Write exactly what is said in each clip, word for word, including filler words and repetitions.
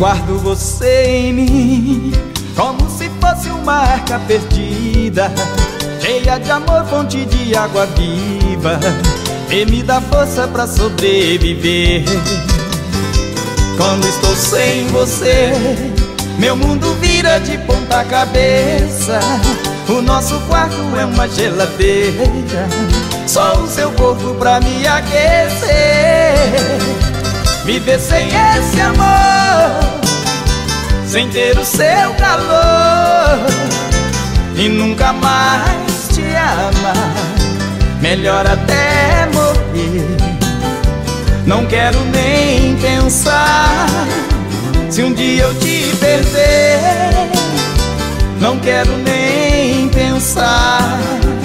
Guardo você em mim como se fosse uma arca perdida, cheia de amor, fonte de água viva, e me dá força pra sobreviver. Quando estou sem você, meu mundo vira de ponta cabeça. O nosso quarto é uma geladeira, só o seu corpo pra me aquecer. Viver sem esse amor, sem ter o seu calor, e nunca mais te amar, melhor até morrer. Não quero nem pensar se um dia eu te perder. Não quero nem pensar.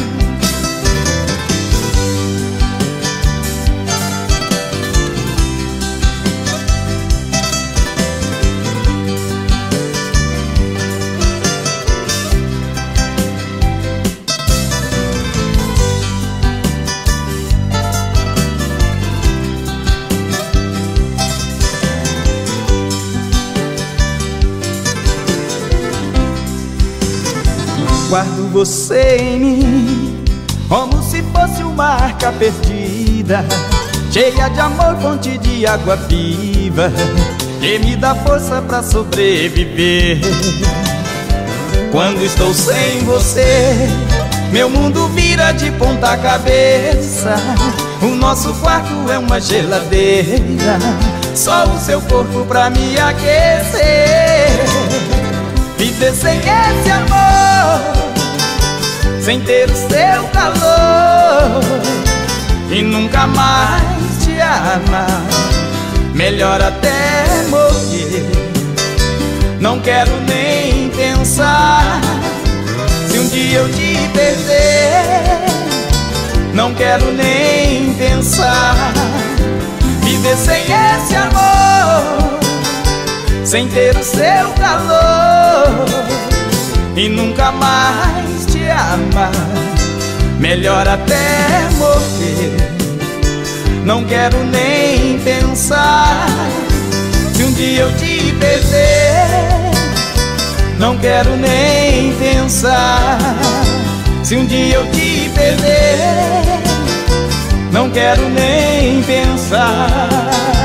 Guardo você em mim como se fosse uma arca perdida, cheia de amor, fonte de água viva, que me dá força pra sobreviver. Quando estou sem você, meu mundo vira de ponta cabeça. O nosso quarto é uma geladeira, só o seu corpo pra me aquecer. Viver sem esse amor, sem ter o seu calor, e nunca mais te amar, melhor até morrer. Não quero nem pensar se um dia eu te perder. Não quero nem pensar. Viver sem esse amor, sem ter o seu calor, e nunca mais te amar, melhor até morrer. Não quero nem pensar se um dia eu te perder. Não quero nem pensar se um dia eu te perder. Não quero nem pensar.